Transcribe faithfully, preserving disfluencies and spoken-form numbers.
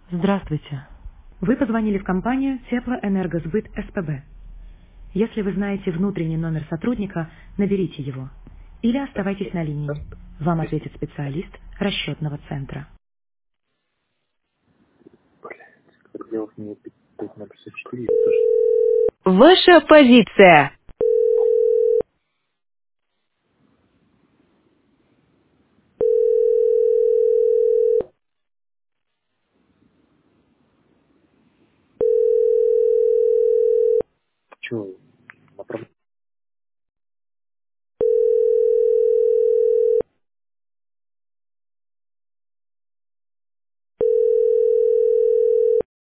Здравствуйте. Вы позвонили в компанию Теплоэнергосбыт СПБ. Если вы знаете внутренний номер сотрудника, наберите его. Или оставайтесь на линии. Вам ответит специалист расчетного центра. Делать мне пять на пятьдесят четыре, это тоже Ваша позиция. чё, направление